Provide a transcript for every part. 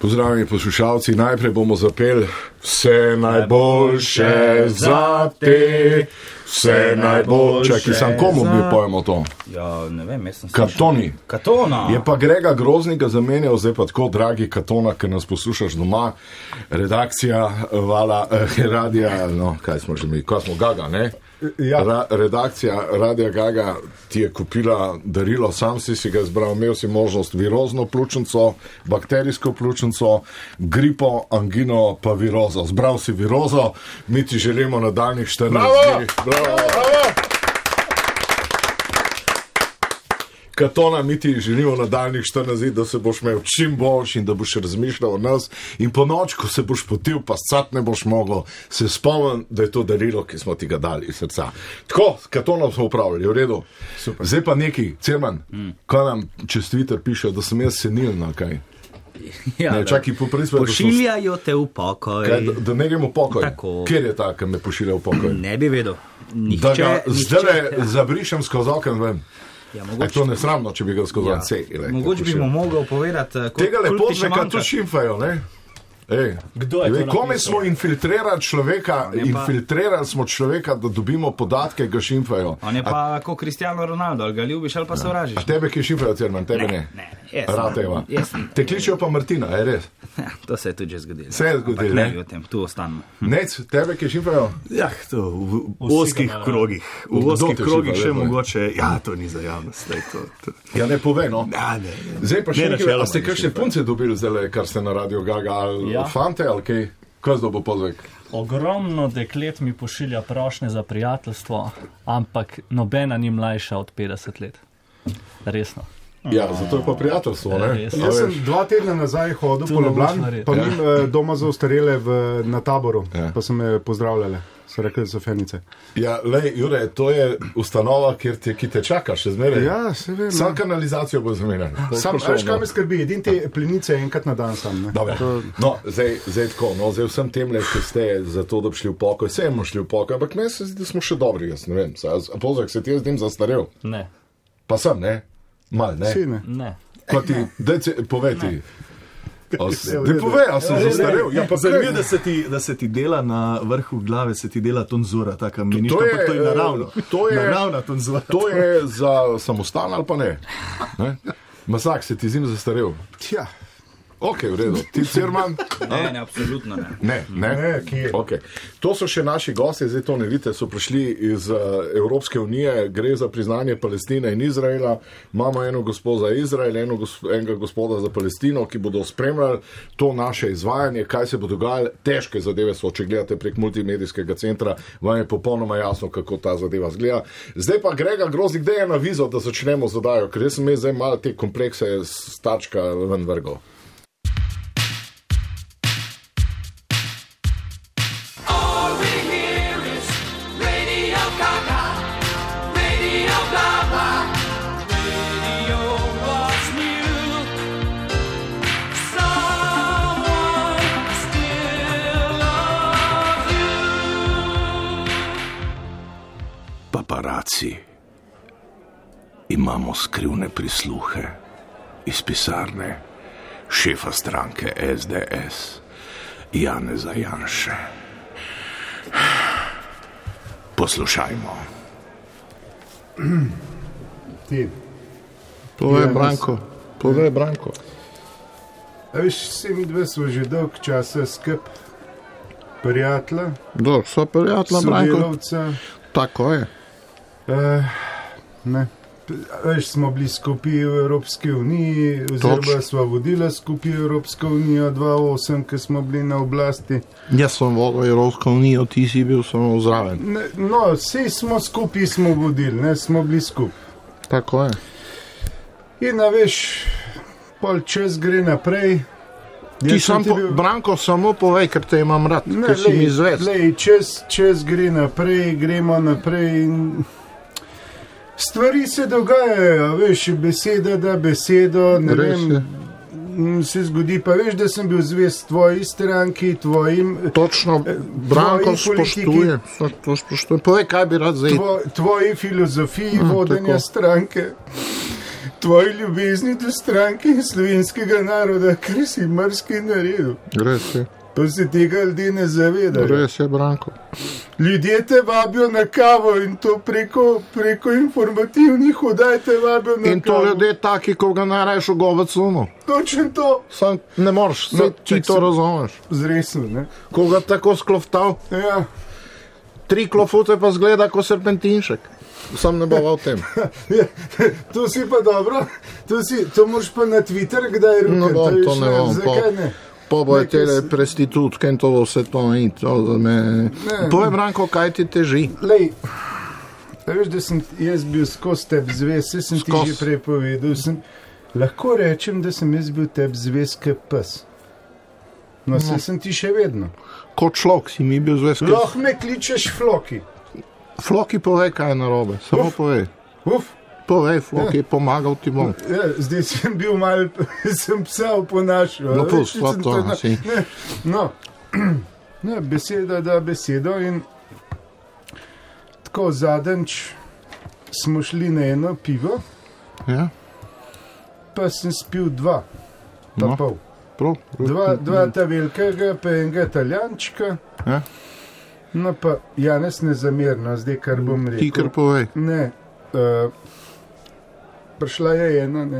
Pozdravljeni poslušalci, najprej bomo zapeli vse najboljše za te, vse najboljše. Čakaj, sam komu mi pojemo to? Ja, ne vem, jaz sem Katoni. Katona. Je pa Grega Groznika zamenjal, zdaj pa tako, dragi Katona, ker nas poslušaš doma, redakcija Vala, radija, no, kaj smo že mi, ko smo Gaga, ne? Ja. Redakcija Radia Gaga ti je kupila darilo, sam si ga izbral, imel si možnost virozno pljučnico, bakterijsko pljučnico, gripo, angino pa virozo. Zbral si virozo, mi ti želimo nadaljnjih 14 dni. Bravo! Katona, mi ti želimo nadaljnjih 14 dni, da se boš imel čim boljš in da boš razmišljal o nas. In po noč, ko se boš potil, pa scat ne boš mogel, se spomnim, da je to darilo, ki smo ti ga dali iz srca. Tako, s Katonom smo upravljali, v redu. Super. Zdaj pa neki, Cerman, ko nam čez Twitter piše, da sem jaz senilna, kaj? Ja, ne, čakaj, pošiljajo te v pokoj. Kaj, da ne gremo v pokoj. Tako. Kjer je ta, ki me pošilja v pokoj? Ne bi vedel. Nihče, da ga zdaj ja. zabrišem skozi okno ven. Ja, mogoče, to ne sramno, če bi ga skozi ja. Mogoče bi mu mogel povedati, tega lepo zveka to šimfajo, ne? Kdo je to kome smo infiltrirali človeka, infiltrirali smo človeka, da dobimo podatke, ga šimfajo. On je pa kot Cristiano Ronaldo, ali ga ljubiš ali pa sovražiš. A tebe, ki šimfajo, Cerman, tebe ne? Ne. Rateva. Te kličejo pa Martina, je res? Ja, to se je tudi že zgodilo. Se je zgodilo, ne? Ne, o tem, tu ostanemo. Nec, tebe, ki šimfajo? Ja, to v oskih krogih. V oskih krogih še mogoče, ja, to ni za javnost. Ja, ne pove, no. Ne. Zdaj pa še nekaj, a ste kakšne punce dobili zdaj, kar ste na Radio Gaga, ali fante, ali kaj? Kaj zdaj bo pozvek? Ogromno deklet mi pošilja prošnje za prijateljstvo, ampak nobena ni mlajša od 50 let. Resno. Ja, zato je pa prijateljstvo, ne? Jaz sem 2 tedna nazaj hodil po Ljubljani, pa njim doma za ostarele na Taboru, pa so me pozdravljale. So rekli, da so fenice. Ja, lej, Jure, to je ustanova, ki te čaka še zmeraj. Ja, se vem. Sam kanalizacijo bo zamenjal. Sam, veš, kaj me skrbi, edin te plinice enkrat na dan sam. Ne? No, zdaj tako, zdaj vsem temle, ki ste za to, da bi šli v pokoj, se bomo šli v pokoj, ampak meni se zdi, da smo še dobri, jaz ne vem. Pozvek, se ti je z njim zastarel? Ne. Pa sem, ne? Mal, ne? Si, ne? Ne. Ko ti, povej ti. Povej, a sem zastarel. Ja, zanimivo, da se ti dela na vrhu glave, se ti dela tonzura, taka meniška, pa to je naravno. Naravna tonzura. To je za samostan ali pa ne? Masak, se ti zim zastarel? Tja. Ok, v redu. Ti, Cerman? Ne, absolutno ne. Ne, kje? Okay. To so še naši gosti, zdaj to ne vidite, so prišli iz Evropske unije, gre za priznanje Palestine in Izraela. Imamo eno gospod za Izrael, enega gospoda za Palestino, ki bodo spremljali to naše izvajanje, kaj se bo dogajalo. Težke zadeve so, če gledate prek multimedijskega centra, vam je popolnoma jasno, kako ta zadeva zgleda. Zdaj pa Grega Groznik, kde je navizo, da začnemo zadajo, ker jaz sem zdaj malo te komplekse stačka ven vrgel. Paparaci, imamo skrivne prisluhe iz pisarne šefa stranke SDS, Janeza Janše. Poslušajmo. Ti. Povej, Branko. A veš, vsi mi dve smo že dolg časa skup prijatelja. So prijatelja, Branko. Sodelavca. Tako je. Ne. Veš, smo bili skupaj v Evropski uniji, oziroma smo vodili skupaj v Evropsko unijo 2008, ko smo bili na oblasti. Jaz sem vodil Evropsko unijo, ti si bil samo zraven. No, vsi smo skupaj smo vodili, ne, smo bili skupaj. Tako je. In veš, pol čas gre naprej. Ti Branko, samo povej, ker te imam rad, ker si mi zvest. Čas gre naprej, gremo naprej in stvari se dogajajo, veš, beseda da besedo, ne vem, se zgodi, pa veš, da sem bil zvest tvoji stranki, tvojim... Točno, Branko spoštuje, to spoštuje. Povej, kaj bi rad zdaj... Tvoji filozofiji vodenja stranke. tvoji ljubezni do stranke in slovenskega naroda, ker si marsikaj naredil. Res je. Pa se tega ljudje ne zavedajo. Res je, Branko. Ljudje te vabijo na kavo in to preko informativnih oddaj te vabijo na kavo. In to ljudje taki, ko ga narajš v govec luno. Točno to. Sam ne moreš, ti to razumeš. Zresno, ne? Ko ga tako skloftal, Ja. 3 klofute pa zgleda kot serpentinšek. Sam ne bova o tem. To si pa dobro, to moraš pa na Twitter kdaj rukati. No bom, to ne bom. Zakaj ne? Pa bojo tele prestitutke in to vse to in to za me. Povej, Branko, kaj ti teži? Lej, veš, da sem jaz bil skozi teb zvez, sem ti že prej povedal, lahko rečem, da sem jaz bil teb zvez kot pes. No, sem ti še vedno. Kot šlok si mi bil zvez. Lahko me kličeš Floki. Floki, povej, kaj je narobe. Samo povej. Povej, Floki, pomagal ti bom. Ja, zdaj sem bil mal, sem psa oponašal. No, pustva to, si. No, beseda da besedo in tako zadnjič smo šli na eno pivo, Ja, pa sem spil 2, pa No. pol. prav. Dva ta velikega, pa enega italijančka. Ja. No pa Janez ne zamerno, zdaj kar bom rekel. Ti kar povej. Ne, prišla je ena, ne.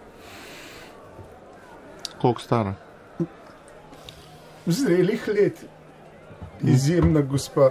Koliko stara? Zrelih let. Izjemna gospa.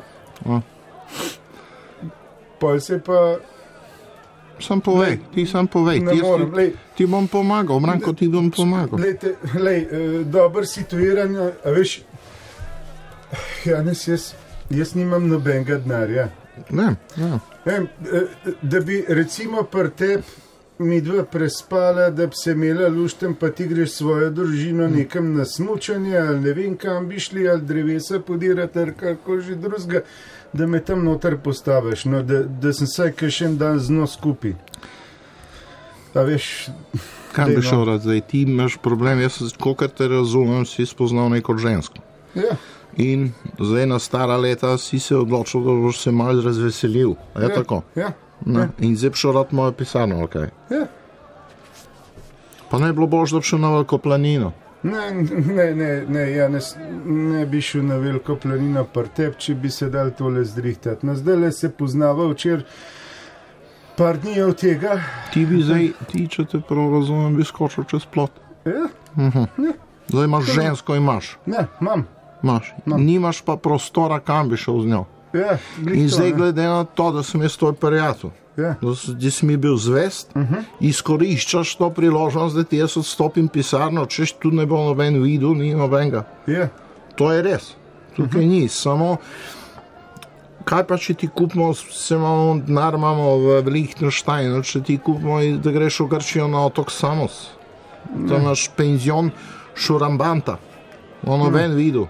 Pol se pa Sam povej, ti sam povej. ne morem, lej. Ti bom pomagal, Branko, ti bom pomagal. Lej, dobro situiran, a veš, Janez, jaz nimam nobenega denarja. Ne, ja. Da bi recimo pri tebi midva prespala, da bi se imela luštem, pa ti greš svojo družino nekam na smučanje, ali ne vem kam bi šli, ali drevesa podirati, ali kako že drugega, da me tam noter postaviš, no, da sem vsaj kakšen dan z njo skupaj. A veš, Kam bi šel rad zdaj? Ti imaš problem, jaz, kolikor te razumem, si spoznal neko žensko. ja, In zdaj na stara leta si se odločil, da boš se malo razveselil. A je ja, tako? Ja, Ne? In zdaj bi šel rad mojo pisarno, ok. ja. Pa ne bi bilo bož, da bi šel na Veliko planino. Ne, Janez, ne bi šel na Veliko planino pri tebi, če bi se dal tole zdrihtati. No, zdaj le se poznava včeraj par dni od tega. Ti bi zdaj, če te prav razumem, bi skočil čez plot. Ja, Zdaj imaš žensko, imaš. ne, imam. Imaš. Nimaš pa prostora, kam bi šel z njo. Ja, In zdaj glede na to, da sem jaz tvoj prijatelj, Ja. da si mi bil zvest, izkoriščaš to priložnost, da ti jaz odstopim pisarno, češ tu ne bo noben videl, ni nobenega. Ja. To je res. Tukaj ni, samo kaj pa, če ti kupimo, se imamo denar, imamo v Liechtensteinu, če ti kupimo, da greš v Grčijo na otok Samos. Tam imaš penzion Šurambanta. Ono ven videl.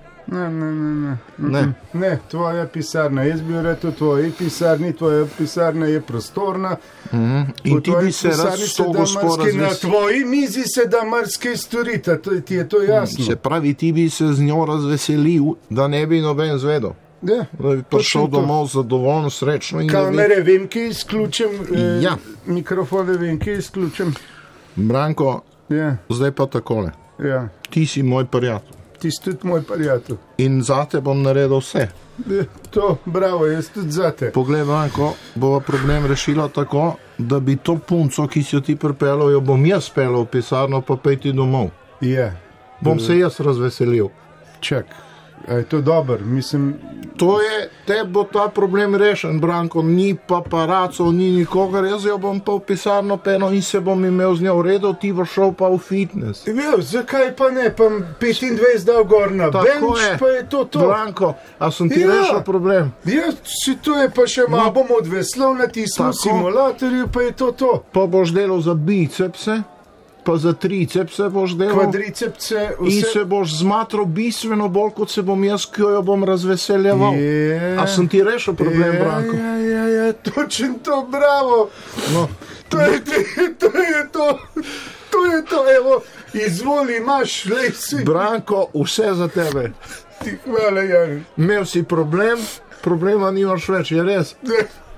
Ne. Ne, tvoja pisarna. Jaz bi rekel, tvoji pisarni, tvoja pisarna je prostorna. In ti bi se rad s to gospod Na razveselil. tvoji mizi se da marsikaj storiti, ti je to jasno. Se pravi, ti bi se z njo razveselil, da ne bi noben zvedel. Ja, Da bi prišel domov zadovoljno, srečno in da bi... kamere vem, ki izključim, Ja. mikrofone vem, ki izključim. Branko, Ja, zdaj pa takole. ja. Ti si moj prijatelj. Ti si tudi moj prijatelj. In zate bom naredil vse. To, bravo, jaz tudi zate. Poglej, Branko, bova problem rešila tako, da bi to punco, ki si jo ti pripeljal, jo bom jaz peljal v pisarno, pa pejti domov. Ja, Bom se jaz razveselil. čak. A je to dober, mislim, To je, te bo ta problem rešen, Branko, ni paparacov, ni nikogar, jaz jo bom pa v pisarno peno in se bom imel z njo v redu, ti bo šel pa v fitness. ja, zakaj pa ne, pa 25 dal gor na bench, pa je to to. Branko, a sem ti Ja. rešil problem? Ja, si to je pa še malo bom odveslal na tistem Tako. simulatorju, pa je to to. Pa boš delal za bicepse, pa za tricepse boš delal. Kvadricepse, In vse. se boš zmatral bistveno bolj, kot se bom jaz, ki jo bom razveseljeval. Je. A sem ti rešil problem, Branko? Ja, točno to, bravo. No. To je to. To je to, evo, izvoli, imaš, lej si. Branko, vse za tebe. Ti hvala, Jan. Imel si problem, problema nimaš več, je res.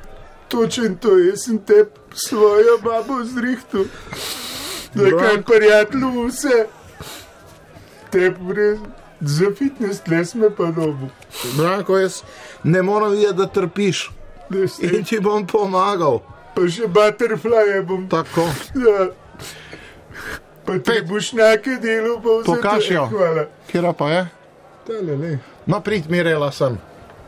Točen to, jaz sem te svojo babo zrihtu. Nekaj prijatelju vse. Te za fitness les me pa dobu. Branko, jaz ne moram videti, da trpiš. In ti bom pomagal. Pa še butterflye bom. Tako. Ja. Pa te boš nekaj delo pa vse. Pokaž jo. Hvala. Kjera pa je? Tale. No, prid, Mirela sem.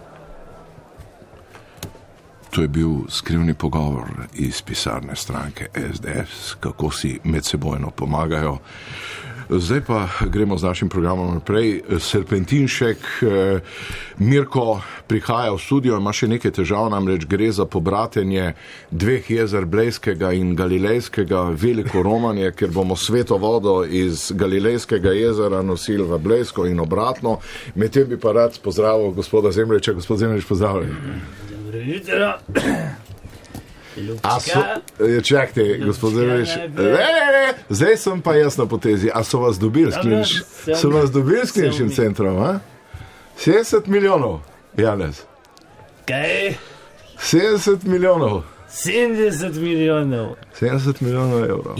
To je bil skrivni pogovor iz pisarne stranke SDS, kako si medsebojno pomagajo. Zdaj pa gremo z našim programom naprej. Serpentinšek, Mirko prihaja v studio, ima še nekaj težav, namreč gre za pobratenje dveh jezer Blejskega in Galilejskega, veliko romanje, ker bomo sveto vodo iz Galilejskega jezera nosili v Blejsko in obratno. Medtem bi pa rad pozdravil gospoda Zemljiča. Gospod Zemljič, pozdravljaj. Čakajte, gospod Zemljič. Zdaj sem pa jaz na potezi. A so vas dobili s kliničnim centrom? 70 milijonov, Janez. Kaj? 70 milijonov. 70 milijonov. 70 milijonov evrov.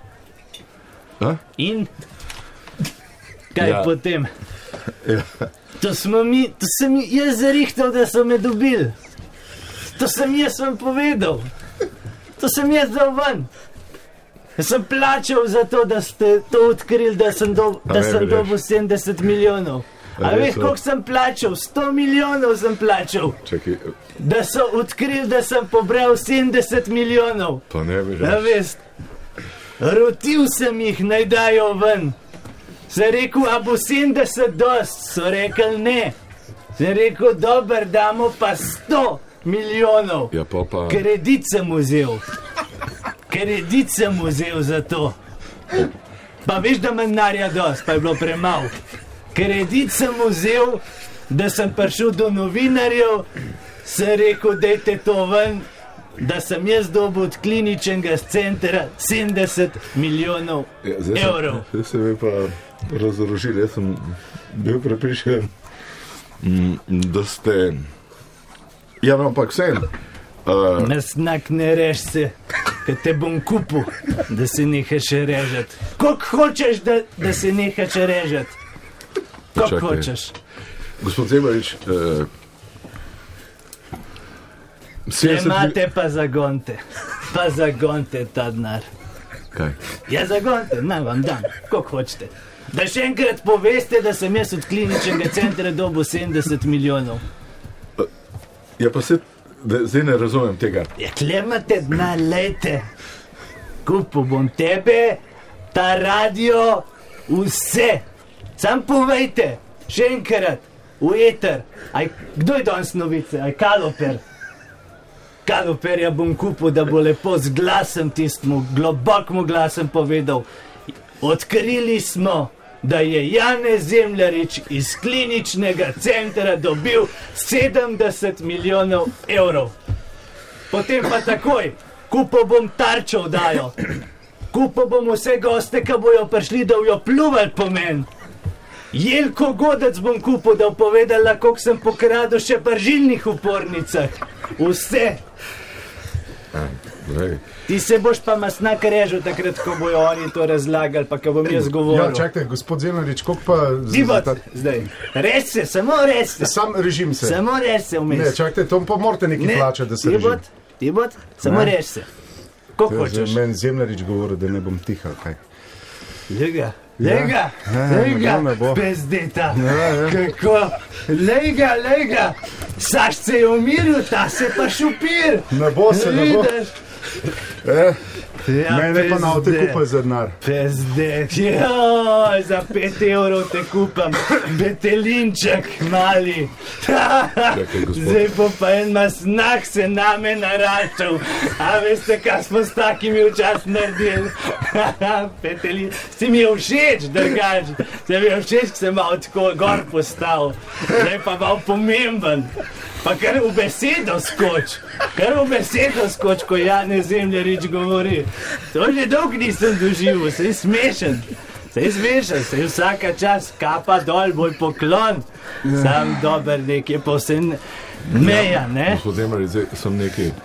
In? Kaj potem? Ja. To sem jaz zarihtal, da so me dobili. To sem jaz vam povedal. To sem jaz dal ven. Jaz sem plačal za to, da ste to odkrili, da sem dobil 70 milijonov. A veš, koliko sem plačal? 100 milijonov sem plačal. Čakaj. Da so odkrili, da sem pobral 70 milijonov. Pa ne bi A veš, rotil sem jih, naj dajo ven. Sem rekel, a bo 70 dost? So rekli ne. Sem rekel, dober, damo pa 100 milijonov. Ja, pa. Kredit sem vzel. Kredit sem vzel za to. Pa veš, da manj denarja dost, pa je bilo premalo. Kredit sem vzel, da sem prišel do novinarjev, sem rekel, dajte to ven, da sem jaz dobil od kliničnega centra 70 milijonov evrov. Zdaj se mi pa razorožili, jaz sem bil prepričan, da ste... Ja, no, ampak vsem. Nasnak ne rež se, kad te bom kupil, da se nehaš režati. Koliko hočeš, da se nehaš režati? Koliko hočeš? Gospod Zemljič, imate pa zagonte. Pa zagonte ta denar. Kaj? Ja, zagonte, naj vam dam. Koliko hočete? Da še enkrat poveste, da sem jaz od kliničnega centra dobil 70 milijonov. Ja, pa se zdaj ne razumem tega. Ja, klemate denar, lejte. Kupil bom tebe, ta radio, vse. Sam povejte, še enkrat, v eter. Kdo je danes novice? Kaloper. Kaloperja bom kupil, da bo lepo z glasom tistmu, globokmu glasom povedal. Odkrili smo, da je Janez Zemljarič iz kliničnega centra dobil 70 milijonov evrov. Potem pa takoj, kupil bom Tarčo dajo. Kupil bom vse goste, ki bojo prišli, da jo pluvali po meni. Jelko Godec bom kupil, da bo povedala, koliko sem pokradil še pržilnih upornicah. Vse. Ti se boš pa masnak režil takrat, ko bojo oni to razlagali, pa ko bom jaz govoril. Ja, čakajte, gospod Zemljarič, koliko pa... Divot, zdaj. Reč se, samo reč se. Sam režim se. Samo reč se vmes. Ne, čakajte, to pa morate nekaj plačati, da se režim. Divot, samo reč se. Koliko hočeš? Meni Zemljarič govoril, da ne bom tihal, kaj. Lega, bezdeta. Kako? Lega. Saš se je umiril, ta se pa šupir. Ne bo se, ne bo. Mene pa na te kupaj za denar. Pezdet, joj, za 5 evrov te kupam, betelinček mali. Zdaj bo pa en masnak se name naračal. A veste, kaj smo s takimi včas naredili? Petelin, si mi je všeč, drgač. Se mi je všeč, ko sem malo tako gor postal. Zdaj pa malo pomemben. Pa kar v besedo skoč. Ko Janez Zemljarič govori. To že dolgo nisem doživel, sej smešen. Sej vsaka čas kapa dol, bolj poklon. Sam dober nekaj, pa vse meja, ne? Gospod Zemljarič, zdaj sem nekaj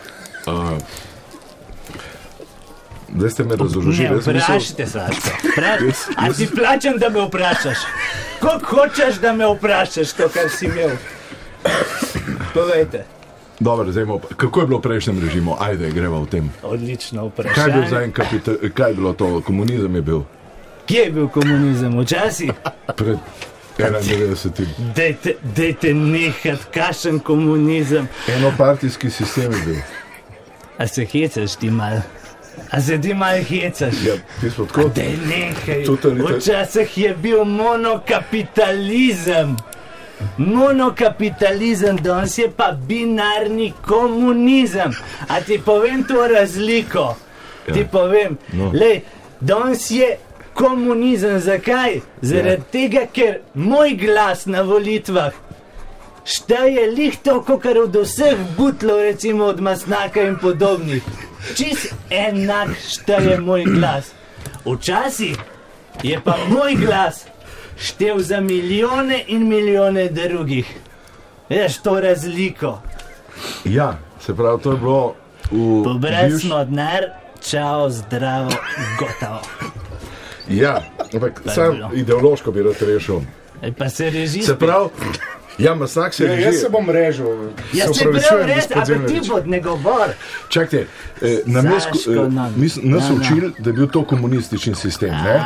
Zdaj ste me razložili. Ne, vprašajte, Saško. A ti plačam, da me vprašaš? Koliko hočeš, da me vprašaš to, kar si imel? Povejte. Dobro, zdaj kako je bilo v prejšnjem režimu? Ajde, greva v tem. Odlično vprašanje. Kaj je bilo to? Komunizem je bil? Kje je bil komunizem? Včasih? Pred 91. Dejte nehat, kašen komunizem. Enopartijski sistem je bil. A se hecaš ti mal? A se ti mal hecaš? Ja, ti smo tako. Dej nehaj. Včasih je bil monokapitalizem. Monokapitalizem, danes je pa binarni komunizem. A ti povem to razliko? Ja. Ti povem. No. Lej, danes je komunizem. Zakaj? Zaradi tega, ker moj glas na volitvah šteje lih toliko, kar od vseh butlov, recimo od Masnaka in podobnih. Čist enak šteje moj glas. Včasih je pa moj glas štev za milijone in milijone drugih. Veš to razliko? Ja, se pravi, to je bilo pobrali smo denar, čao, zdravo, gotovo. Ja, ampak sam ideološko bi rad rešil. Pa se reži. Se pravi, ja, Masnak se reži. Jaz se bom režil. Ja, se pravi res, ampak ti bod ne govor. Čakajte, nas so učili, da je bil to komunistični sistem, ne?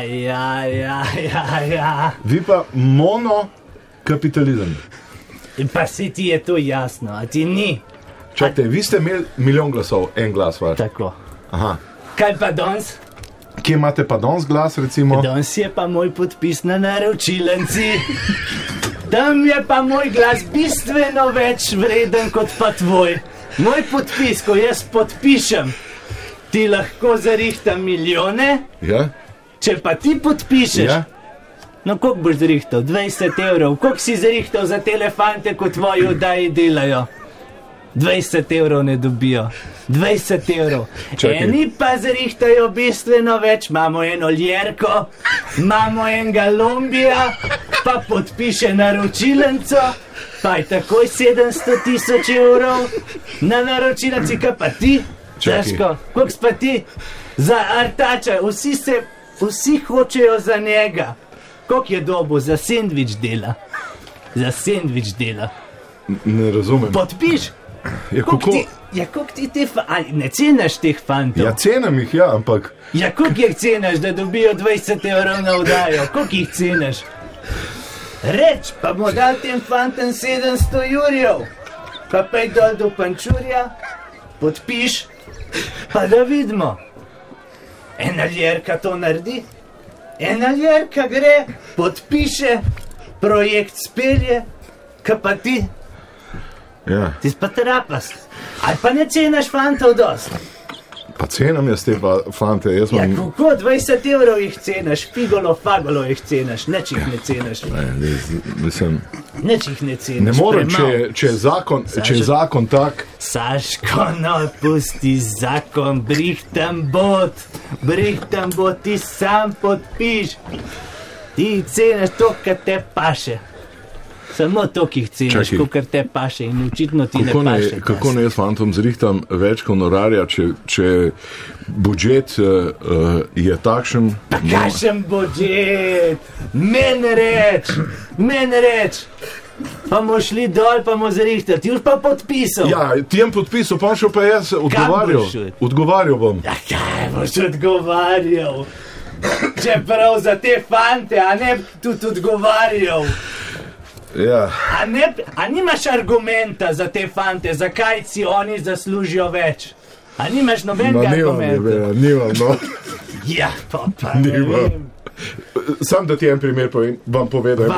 Ja. Vi pa monokapitalizem. In pa si ti je to jasno, a ti ni. Čakajte, vi ste imeli milijon glasov, en glas vaš. Tako. Aha. Kaj pa danes? Kje imate pa danes glas, recimo? Danes je pa moj podpis na naročilenci. Tam je pa moj glas bistveno več vreden kot pa tvoj. Moj podpis, ko jaz podpišem, ti lahko zarihtam milijone. Ja. Če pa ti podpišeš, ja. No koliko boš zarihtal? 20 evrov. Koliko si zarihtal za telefante, ko tvoji oddaji delajo? 20 evrov ne dobijo. 20 evrov. Eni pa zarihtajo bistveno več. Imamo eno ljerko, imamo enega lombija, pa podpiše naročilenco, pa je takoj 700,000 evrov na naročilenci, kaj pa ti? Težko. Koliko pa ti? Za Artača, vsi hočejo za njega. Koliko je dobo za sendvič dela? Za sendvič dela. Ne razumem. Podpiš? Kako ti te ne cenaš teh fantov? Ja, cenim jih, ja, ampak... Ja, koliko jih cenaš, da dobijo 20 evrov na oddajo? Koliko jih cenaš? Reč, pa bomo dal tem fantom 700 jurjev. Pa pej dol do Pančurja, podpiš, pa da vidimo. Ena ljerka to naredi, ena ljerka gre, podpiše, projekt spelje, kaj pa ti? Ja. Ti pa trapast. Ali pa ne cenaš fantov dost? Pa cenam jaz te fante. Ja, kako 20 evrov jih cenaš, fagolo jih cenaš, neč jih ne cenaš. Neč jih ne cenaš. Ne morem, če je zakon tak. Saško, no, pusti zakon, brihtam bot, ti sam podpiš. Ti cenaš to, kar te paše. Samo to, ki jih ceniš, kar te paše in očitno ti ne paše. Kako ne jaz fantom zrihtam več honorarja, če budžet je takšen? Pa kakšen budžet? Men reč. Pa bomo šli dol, pa bomo zrihtali. Ti už pa podpisal. Ja, ti jem podpisal, pa šel pa jaz odgovarjal bom. Ja, kaj boš odgovarjal? Čeprav za te fante, a ne tudi odgovarjal. Ja. A nimaš argumenta za te fante, zakaj si oni zaslužijo več? A nimaš nobenega argumenta? Nimam, no. Ja, pa nimam. Sam da ti en primer vam povedal.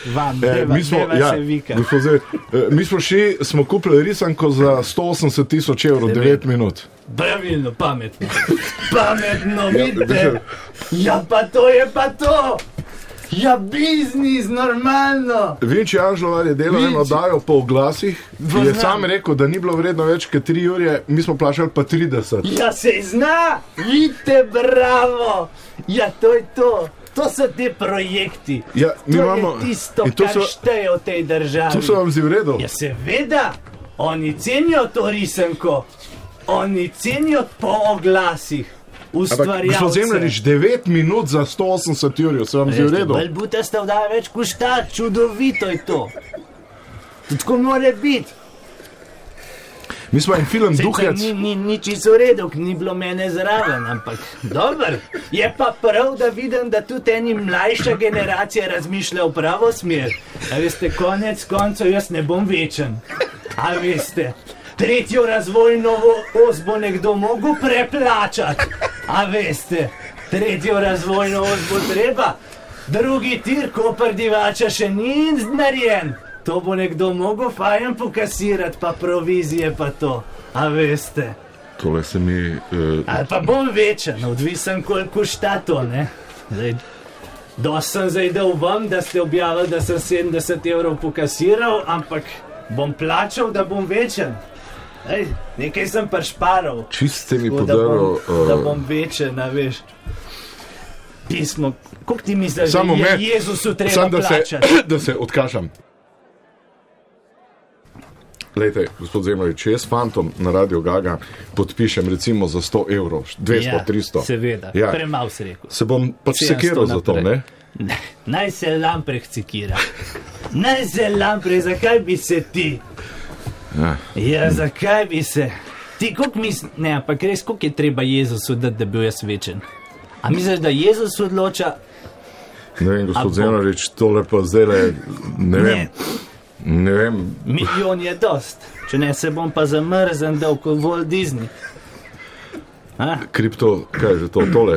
Mi smo šli, smo kupili risanko za 180,000 evrov, 9 minut. Pravilno, pametno, vidite. Ja, pa to je pa to. Ja, biznis, normalno. Vinči Anžlovar je delal eno oddajo po oglasih, je sam rekel, da ni bilo vredno več kot 3 ure, mi smo plačali pa 30. Ja, se zna, vidite, bravo. Ja, to je to. To so te projekti. Ja, to je tisto, kar šteje v tej državi. To so vam zdi v redu? Ja, seveda, oni cenijo to risanko. Oni cenijo po oglasih. Ampak, gospod Zemljarič, 9 minut za 180 jurjev, se vam zdi v redu? Balbuta sta vdala več košta, čudovito je to. Tako mora biti. Mi smo en film Duhec. Ni čisto v redu, ni bilo mene zraven, ampak dobro. Je pa prav, da vidim, da tudi eni mlajša generacija razmišlja v pravo smer. A veste, konec koncev jaz ne bom večen. A veste, tretjo razvojno os bo nekdo mogel preplačati. A veste, tretjo razvojno os bo treba. Drugi tir Koper Divača še ni narejen. To bo nekdo mogel fajn pokasirati, pa provizije pa to. A veste. Tole se mi... Ali pa bom večen, odvisen koliko šta to, ne? Dost sem zdaj dal vam, da ste objavili, da sem 70 evrov pokasiral, ampak bom plačal, da bom večen. Nekaj sem prešparal. Čist ste mi podaril... Da bom večen, a veš. Pismo, koliko ti misliš, da je Jezusu treba plačati? Da se odkašam. Lejte, gospod Zemljarič, če jaz fantom na Radio Gaga podpišem recimo za 100 evrov, 200, 300. Seveda, premalo si rekel. Se bom pač sekiral za to, ne? Naj se Lamprecht sekira. Naj se Lamprecht, zakaj bi se ti? Ja, zakaj bi se? Ti, koliko misliš, ne, ampak res, koliko je treba Jezusu dati, da bi bil jaz večen? A misliš, da Jezus odloča? Ne vem, gospod Zemljarič, tole pa zdaj ne vem. Ne vem. Milijon je dost, če ne se bom pa zamrzen dal kot Walt Disney. Kripto, kaj je že to, tole?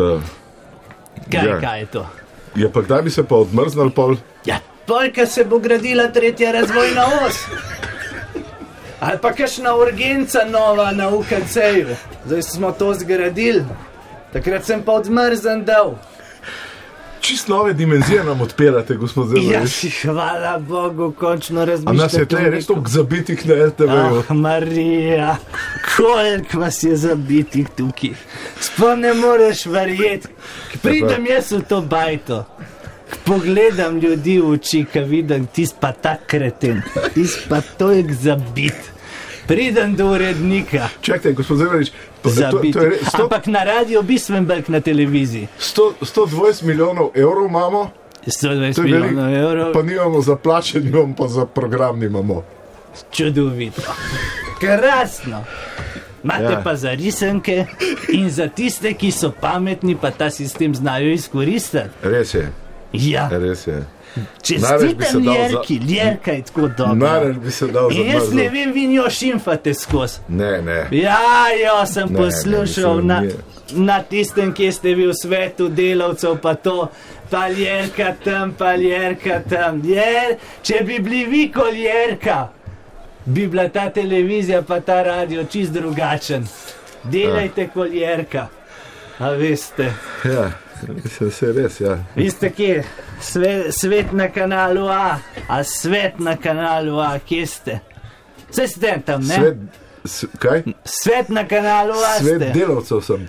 Kaj je to? Ja, pa kdaj bi se pa odmrznal pol? Ja, polka se bo gradila tretja razvojna os. Ali pa kakšna urgenca nova na UKC-ju. Zdaj smo to zgradili, takrat sem pa odmrzen dal. Čist nove dimenzije nam odpirate, gospod Zemljarič. Ja, hvala Bogu, končno razmišljate. A nas je tle res toliko zabitih na RTV-ju. Marija, koliko vas je zabitih tukaj. Sploh ne moreš verjeti. Pridem jaz v to bajto, pogledam ljudi v oči, ka vidim, tis pa tak kreten, tis pa toliko zabit. Pridem do urednika. Čakajte, gospod Zemljarič, ampak na radio bistven belk na televiziji. 120 milijonov evrov imamo. 120 milijonov evrov. Pa nimamo za plače, nimamo pa za program nimamo. Čudovito. Krasno. Imate pa za risanke in za tiste, ki so pametni, pa ta sistem znajo izkoristiti. Res je. Ja. Res je. Čestitam Ljerki, Ljerka je tako dobra. Narež bi se dal za mrzlo. Jaz ne vem, vi njo šimfate skozi. Ne. Ja, sem poslušal na tistem, kje ste vi v svetu delavcev, pa to, pa Ljerka tam, pa Ljerka tam. Če bi bili vi kot Ljerka, bi bila ta televizija pa ta radio čist drugačen. Delajte kot Ljerka, a veste. Ja. Se res, ja. Viste kje? Svet na kanalu A. A svet na kanalu A, kje ste? Vse ste tam, ne? Kaj? Svet na kanalu A ste. Svet delavcev sem.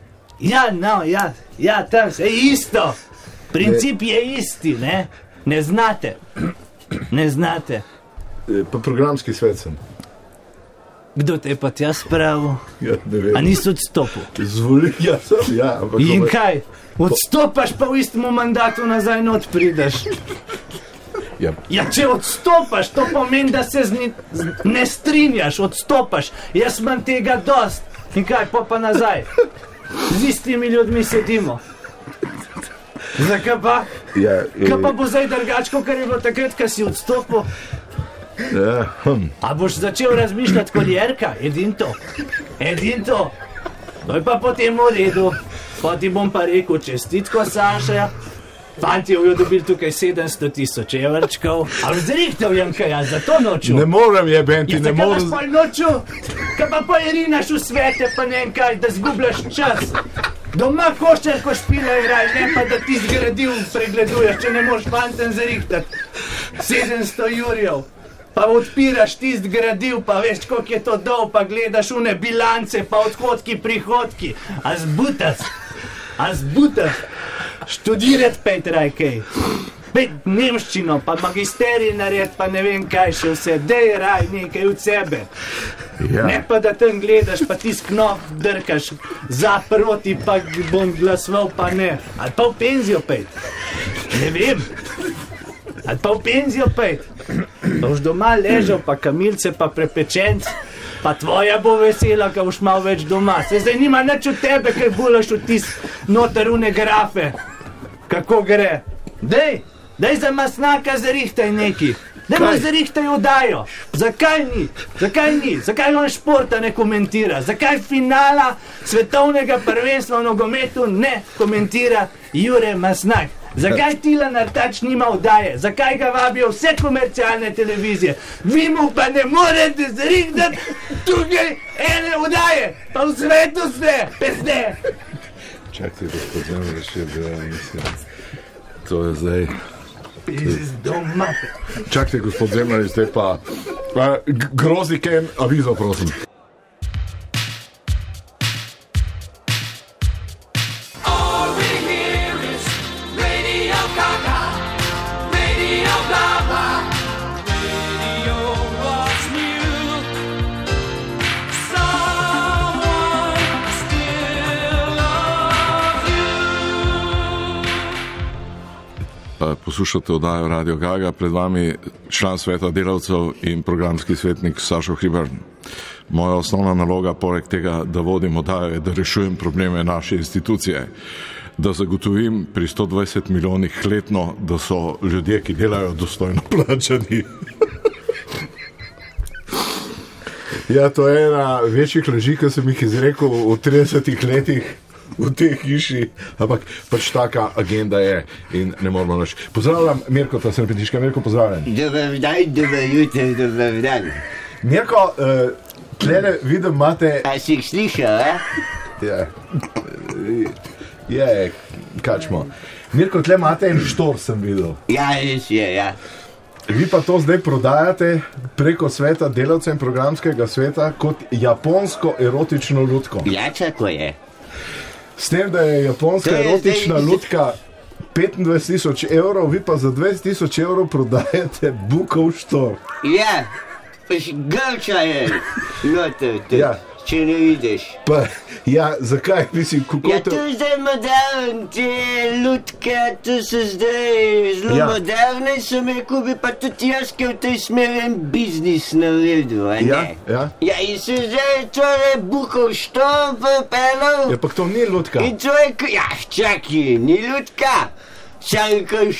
Ja, tam se isto. Princip je isti, ne? Ne znate. Pa programski svet sem. Kdo te je pa tja spravil? Ja, ne vem. A nisi odstopil? Zvoli, ja sem, ja. In kaj? Odstopaš pa v istem mandatu nazaj not prideš. Ja, če odstopaš, to pomeni, da se ne strinjaš, odstopaš. Jaz imam tega dost. In kaj, pa nazaj? Z istimi ljudmi sedimo. Zakaj pa? Kaj pa bo zdaj drugačko, kar je bilo takrat, ko si odstopil? A boš začel razmišljati kot Ljerka? Edin to. To je pa potem v redu. Pa ti bom pa rekel čestitko, Saša. Fanti jo dobili tukaj 700 000 evrčkov. A vzrihtel jem kaj, za to noču. Ne morem jebenti, ne morem. Ja, tako noču, kaj pa irinaš v svete, pa ne kaj, da zgubljaš čas. Doma koščarko špila igraj, ne pa da ti zgradiv pregleduješ, če ne moraš fanten zrihtati. 700 jurjev. Pa odpiraš tist gradiv, pa veš, koliko je to dol, pa gledaš une bilance, pa odhodki, prihodki. A zbutaš. Študirat, Petra, kaj? spet nemščino, pa magisterij nared, pa ne vem kaj še vse. Dej raj nekaj od sebe. Ja. Ne pa da tam gledaš, pa tisk knop drkaš za proti, pa bom glasoval, pa ne. Ali pa v penzijo pejt. Ne vem. Ali pa v penzijo pejt. Pa už doma ležal, pa kamilce, pa prepečenc. Pa tvoja bo vesela, ko boš malo več doma. Se zdaj nima nič od tebe, kaj bulaš v tisk noter une grafe. Kako gre? Dej za masnaka zarihtaj neki. Dej mu zarihtaj odajo. Zakaj ni? Zakaj on športa ne komentira? Zakaj finala svetovnega prvenstva v nogometu ne komentira Jure Masnak? Zakaj Tilan Artač nima odaje? Zakaj ga vabijo vse komercialne televizije? Vi mu pa ne morete zrihtati tukaj ene odaje. Pa v svetu ste, pezde. Čakajte, gospod Zemlja, še mislim. To je zdaj. Čakajte, gospod Zemlja, zdaj pa. Grozi Ken, avizo, prosim. Poslušate oddajo Radio Gaga, pred vami član sveta delavcev in programski svetnik Sašo Hribar. Moja osnovna naloga, poleg tega, da vodim oddajo, je, da rešujem probleme naše institucije, da zagotovim pri 120 milijonih letno, da so ljudje, ki delajo, dostojno plačani. Ja, to je ena večjih laži, ki sem jih izrekel v 30 letih. V tej hiši, ampak pač taka agenda je in ne moramo naš. Pozdravljam Mirko, ta Serpentiška. Mirko, pozdravljam. Dobar dan, dobar jutro, dobar dan. Mirko, tlele vidim, imate... A si jih slišal, Ja. Je, kačmo. Mirko, tle imate en štor, sem videl. Ja, res je, ja. Vi pa to zdaj prodajate preko sveta delavcev in programskega sveta kot japonsko erotično lutko. Ja, tako je. S tem, da je japonska erotična lutka 25.000 evrov, vi pa za 20.000 evrov prodajate bukov štor. Ja, pa še grča je, noter, če ne vidiš. Pa, ja, zakaj, mislim, kako ja, to je zdaj modern, te lutke, to so zdaj zelo moderne, sem rekel, bi pa tudi jaz, ki v tej smeri en biznis naredil, a ne? Ja. Ja, in se zdaj torej bukov štor popelal. Ja, pa to ni lutka. In to je, ja, čaki, ni lutka, sam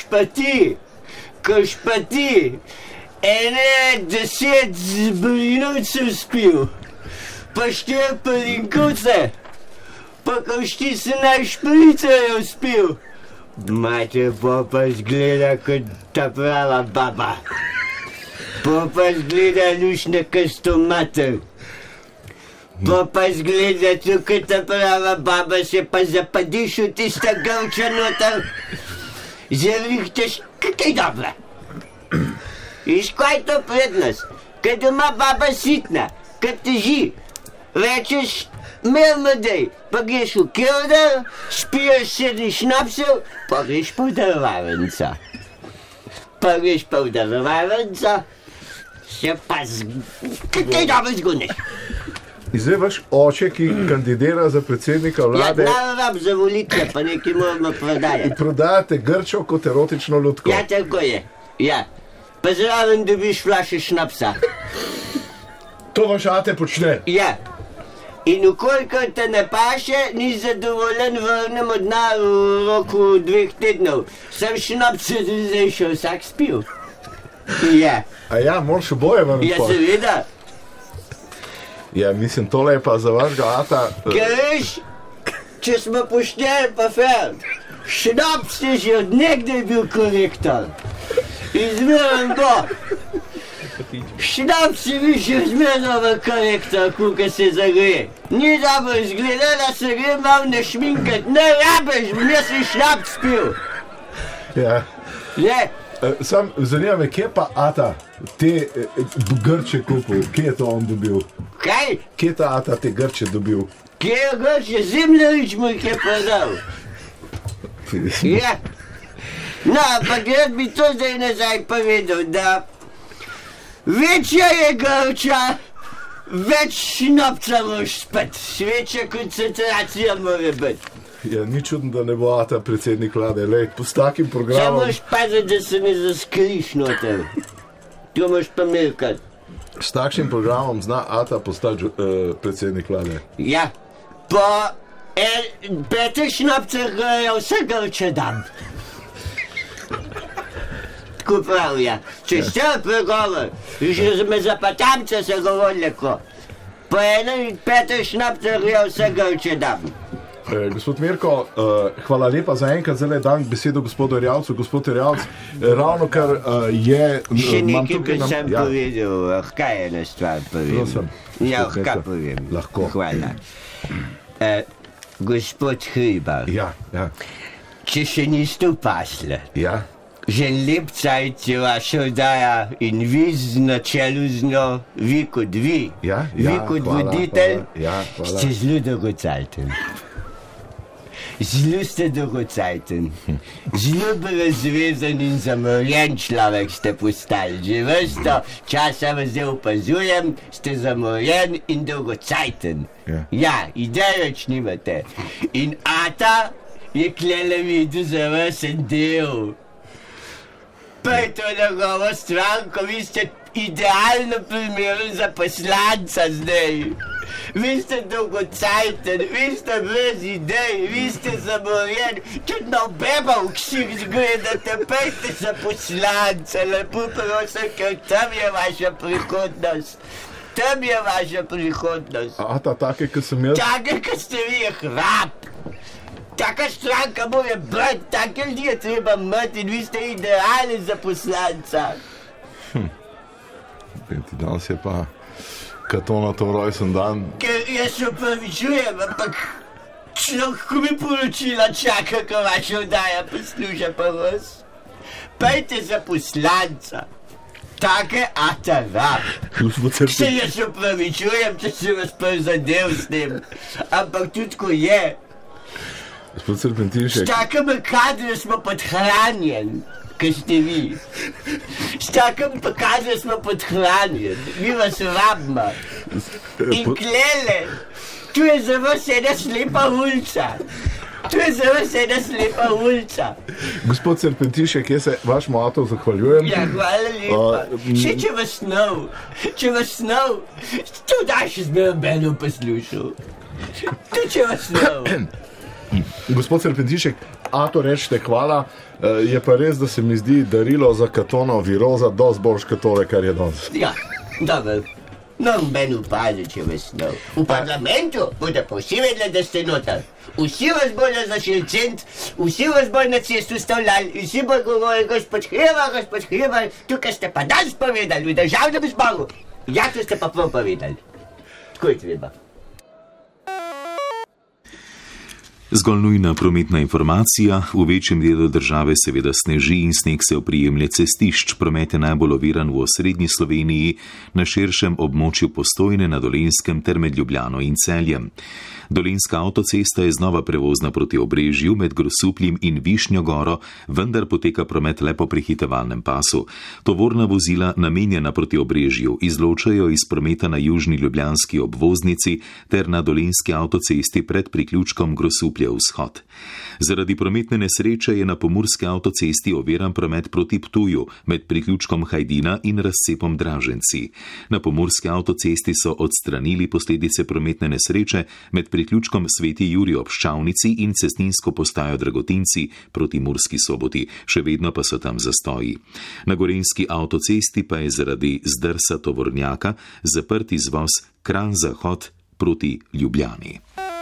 koš pa ti, ene 10 brinovcev spil. Pa 4 palinkovce, pa koš ti se šprice je uspel. Mate, pa zgleda kot ta prava baba. Pa zgleda lušna kasto mater. Pa zgleda tu kot ta prava baba, se pa zapadiš v tista gavča noter. Zavihtaš, kaj dobra. Viš, kaj je to prednost? Kaj doma baba sitna, kaj teži. Rečeš, merno dej, pa greš v kelder, spiješ 7 šnapsov, pa greš pa v darovalnico. Se pa kaj dobro zguniš. In zdaj vaš oče, ki kandidira za predsednika vlade... Ja, rab za volitve, pa nekaj moramo prodajati. In prodajate grčo kot erotično lutko. Ja, tako je, ja. Pa zraven dobiš flaše šnapsa. To vaš ate počne? Ja. In ukoliko te ne paše, ni zadovoljen, vrnemo denar v roku 2 tednov. Sem šnapce zdaj še vsak spil. Ja. A ja, moraš oboje vrniti. Ja, seveda. Ja, mislim, tole je pa za vašega ata... Ker veš, če smo pošteni pa fer, šnaps je že od nekdaj bil korektor. Izmeren bo. Šnaps je bil še zmerno v korektor, kuka se zagre. Ni dobro izgledala, se gre malo ne šminkat. Ne rabeš, jaz sem šnaps pil. Ja. Je. Sam zanima me, kje pa ata te grče kupil? Kje je to on dobil? Kaj? Kje je ta ata te grče dobil? Kje je grče? Zemljevič mu jih je prodal. Ja. No, ampak jaz bi to zdaj nazaj povedal, da večja je Grča, več šnopca moraš spet, večja koncentracija mora biti. Ja, ni čudno, da ne bo Ata predsednik vlade, lej, s takim programom. Če moraš paziti, da se ne zaskriš noter, to moraš pa melkati. S takšnim programom zna Ata postati predsednik vlade. Ja, po 5 šnopcah grejo vse Grče dan. Tako pravijo, če ste pregovor, že me za patamce se govorili, ko po 5 šnopcah grejo vse Grče dan. Gospod Mirko, hvala lepa za enkrat, zdaj dan besedo gospodu Erjavcu. Gospod Erjavc, ravno kar je... Še nekaj bi sem povedal, kaj je ena stvar povem. Ja, kaj povem. Lahko. Hvala. Gospod Hribar, če še niste opasli, že lep cajt je vaša oddaja in vi na čelu z njo, vi kot vi kot voditelj, ste zelo dolgocajten. Zelo ste dolgocajten, zelo brezvezen in zamorjen človek ste postali. Že vrsto časa vas zdaj opazujem, ste zamorjen in dolgocajten. Ja, ideječ nimate. In Ata je klele videl za vas en del. Pa je to njegovo stranko, vi ste idealno primerni za poslanca zdaj. Vi ste dolgocajten, vi ste brez idej, vi ste zamorjeni, tudi na obeba v ksih zgledate, pejte za poslance, lepo prosim, ker tam je vaša prihodnost. Tam je vaša prihodnost. Ata, take, kot sem jaz? Take, kot ste vi, je hrab. Taka stranka mora biti, take ljudi je treba imeti in vi ste idealni za poslanca. Danes je pa Katonatov rojsten dan. Ker jaz se opravičujem, ampak človek, ko mi poročila čaka, ko vaša oddaja posluša pa vas. Pejte za poslanca. Take Ata rab. Se jaz se opravičujem, če se vas prizadev s tem, ampak tudi ko je. Gospod Serpentinšek. S takimi kadri smo podhranjeni, kaj ste vi. S takimi kadri smo podhranjeni, mi vas rabimo. In klele, tu je za vas ena slepa ulica. Tu je za vas ena slepa ulica. Gospod Serpentinšek, jaz se vašemu Atu zahvaljujem. Ja, hvala lepa. Še če vas snov, to da še zmeraj meni poslušal. Tu če vas snov. Gospod Serpentinšek, Ato rečete hvala, je pa res, da se mi zdi darilo za Katono viroza dosti boljš kot tole, kar je danes. Ja, dobro. No, meni upazi, če vas snov. V parlamentu bodo pa vsi vedeli, da ste noter. Vsi vas bodo začeli cent, vsi vas bodo na cestu stavljali, vsi bodo govorili, gospod Hribar, tukaj ste pa danes povedali, v državnem zboru. Ja, tu ste pa prav povedali. Tako je treba. Zgolj nujna prometna informacija, v večjem delu države seveda sneži in sneg se oprijemlje cestišč, promet je najbolj oviran v osrednji Sloveniji, na širšem območju Postojne, na Dolenjskem ter med Ljubljano in Celjem. Dolenjska avtocesta je znova prevozna proti Obrežju med Grosupljem in Višnjo goro, vendar poteka promet le po prehitevalnem pasu. Tovorna vozila namenjena proti Obrežju izločajo iz prometa na južni ljubljanski obvoznici ter na Dolenjski avtocesti pred priključkom Grosuplje vzhod. Zaradi prometne nesreče je na pomurski avtocesti oviran promet proti Ptuju med priključkom Hajdina in razcepom Draženci. Na pomurski avtocesti so odstranili posledice prometne nesreče med priključkom Sveti Jurij ob Ščavnici in cestninsko postajo Dragotinci proti Murski Soboti, še vedno pa so tam zastoji. Na gorenjski avtocesti pa je zaradi zdrsa tovornjaka zaprt izvoz Kranj-Zahod proti Ljubljani.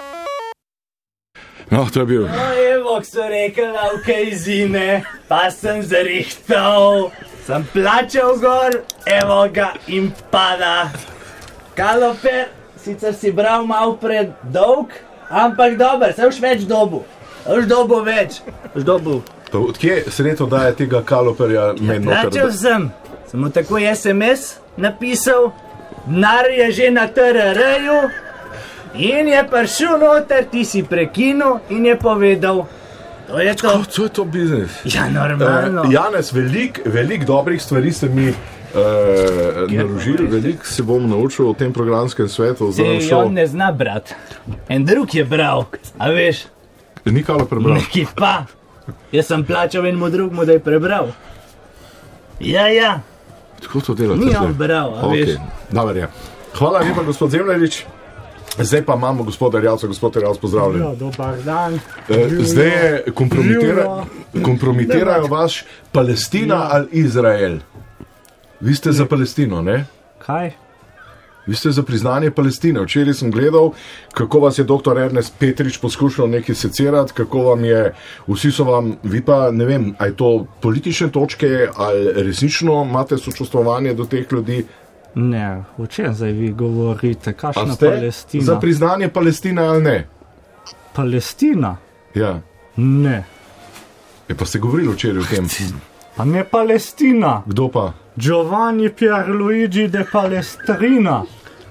No, to je bil. No, evo, ko so rekla, okej, zime, pa sem zarihtal, sem plačal gor, evo ga in pada. Kaloper, sicer si bral mal predolg, ampak dober, se už več dobu. Už dobu več, už dobu. Odkje sredo daje tega kaloperja meni noter? Plačal sem mu tako SMS napisal, denar je že na TRR-ju, in je prišel noter, ti si prekinil in je povedal, To je to. Co je to biznis? Ja, normalno. Janez, veliko dobrih stvari ste mi naložili, veliko se bom naučil v tem programskem svetu. Sej, on ne zna brat. En drug je bral, a veš? Nikalo prebral. Neki pa. Jaz sem plačal enemu drugmu, da je prebral. Ja. Tako to delate? Ni on bral, a veš? Dobar je. Hvala lepa, gospod Zemljarič. Zdaj pa imamo gospoda Erjavca. Gospod Erjavc, pozdravljen. Ja, dobar dan. Zdaj je kompromitirajo vas Palestina ali Izrael. Vi ste za Palestino, ne? Kaj? Vi ste za priznanje Palestine. Včeraj sem gledal, kako vas je dr. Ernest Petrič poskušal nekaj secirati, kako vam je, vsi so vam, vi pa ne vem, a je to politične točke ali resnično imate sočustvovanje do teh ljudi? Ne, o čem zdaj vi govorite? Kakšna Palestina? Za priznanje Palestine ali ne? Palestina? Ja. Ne. Pa ste govorili včeraj o tem? Pa ne Palestina. Kdo pa? Giovanni Pierluigi de Palestrina.